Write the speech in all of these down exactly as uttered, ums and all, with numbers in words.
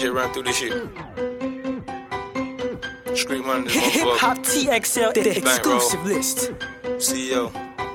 just run through this shit. Street money, this Hip Hop T X L, the exclusive list. C E O,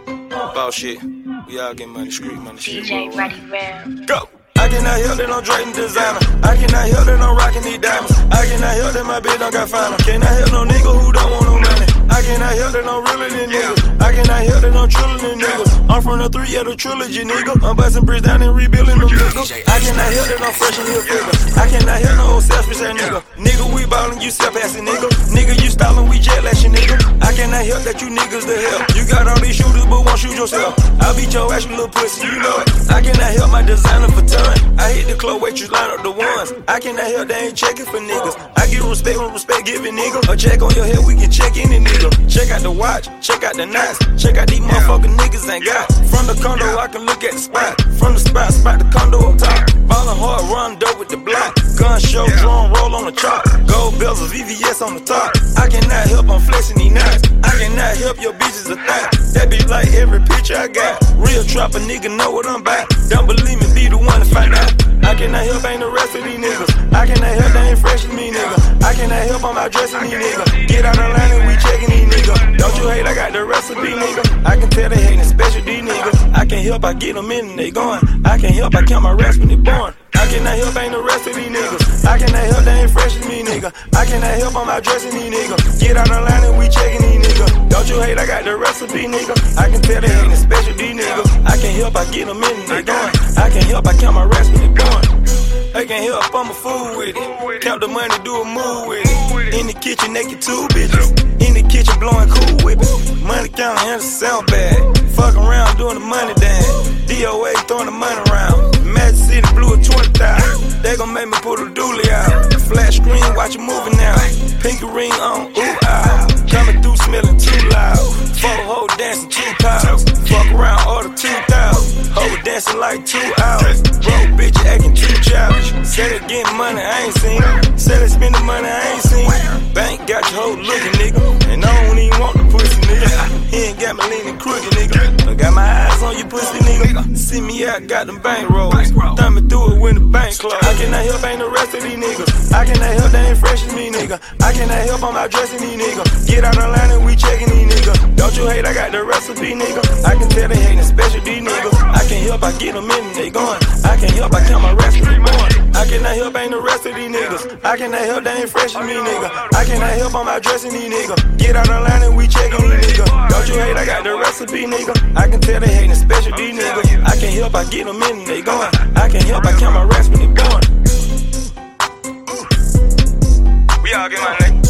boss shit. We all get money, street money, shit. D J Ready Rare. Go! I cannot help that I'm trading designer. I cannot help that I'm rocking these diamonds. I cannot help that my bitch don't got final. Cannot help no nigga who don't want no money. I cannot help that I'm realer than niggas. I cannot help that I'm truer than niggas. I'm from the three of the trilogy, nigga. I'm busting bricks down and rebuilding them niggas. I cannot help that I'm fresh in your figure. I cannot help no old selfish ass nigga. Nigga, we ballin', you self-passing nigga. Nigga, you stylin', we jet lashing nigga. I cannot help that you niggas the hell. You got all these shooters, but won't shoot yourself. I'll beat your ass, you little pussy, you know it. I cannot help my designer for ton. I hit the club waitress, line up the ones. I cannot help, they ain't checking for niggas. I give respect when respect giving nigga. A check on your head, we can check any nigga. Check out the watch, check out the knots. Check out these motherfucking niggas ain't got. From the condo, I can look at the spot. From the spot, spot the condo up top. Ballin' hard, run dope with the block. Gun show, drum roll on the chop. Gold bells of V V S on the top. I cannot help, I'm flexing these nuts. I cannot help, your bitches a thot. That bitch like every picture I got. Real trapper nigga know what I'm about. Don't believe me, be the one to find out. I cannot help, ain't the rest of these niggas. I cannot help, they ain't fresh as me, nigga. I cannot help, I'm out dressing these niggas. Get out of line and we checking these niggas. Don't you hate, I got the recipe, nigga. I can tell they hating, especially these niggas. I can help, I get them in and they going. I can help, I count my rest when they born. I cannot help, ain't the rest of these niggas. I cannot help, they ain't fresh as me, nigga. I cannot help, I'm out dressing these niggas. Get out of line and we checking these niggas. Don't you hate, I got the recipe, nigga. I can tell they hating, especially these niggas. I can help, I get them in and they going. I can help, I count my rest when they born. I can help, I'm a fool with it. Count the money, do a move with it. In the kitchen, naked two bitches. In the kitchen, blowing cool with it. Money counting and the sound bag. Fuck around, doing the money dance. D O A throwing the money around. Magic City blew a twenty thousand. They gon' make me put a dually out. Flat screen, watch it moving now. Pinky ring on, ooh, ah. Coming through, smelling too loud. Fuck a hoe dancing two pounds. Fuck around, order two thousand. Hoe dancing like two hours. Broke bitch acting too childish. Said they getting money, I ain't seen. Said they spending money, I ain't seen. Bank got your hoe looking, nigga. And I don't even want the pussy, nigga. He ain't got me leaning crooked, nigga. I got my eyes on you, pussy, nigga. See me out, got them bank rolls. Thumbing through it when the bank closed. I cannot help, ain't the rest of these niggas. I cannot help, they ain't fresh as me, nigga. I cannot help, I'm out dressing these niggas. Get out of line and we checking these niggas. Don't you hate, I got the recipe, nigga. I can tell they hating, especially these niggas. I can help, I get them in and they going. I can help, I count my rest when they born. I cannot help, ain't the rest of these niggas. I cannot help, they ain't fresh as me, nigga. I cannot help, I'm out dressing these niggas. Get out of line and we checking these niggas. Don't you hate, I got the recipe, nigga. I can tell they hating, especially these niggas. I can help, I get them in and they going. I can help, I count my rest when they born. We all get my nigga.